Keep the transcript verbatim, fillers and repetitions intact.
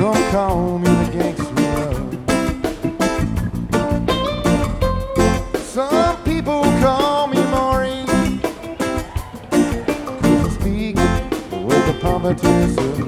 Some call me the gangster of love. Some people call me Maureen, 'cause I speak with the poverty of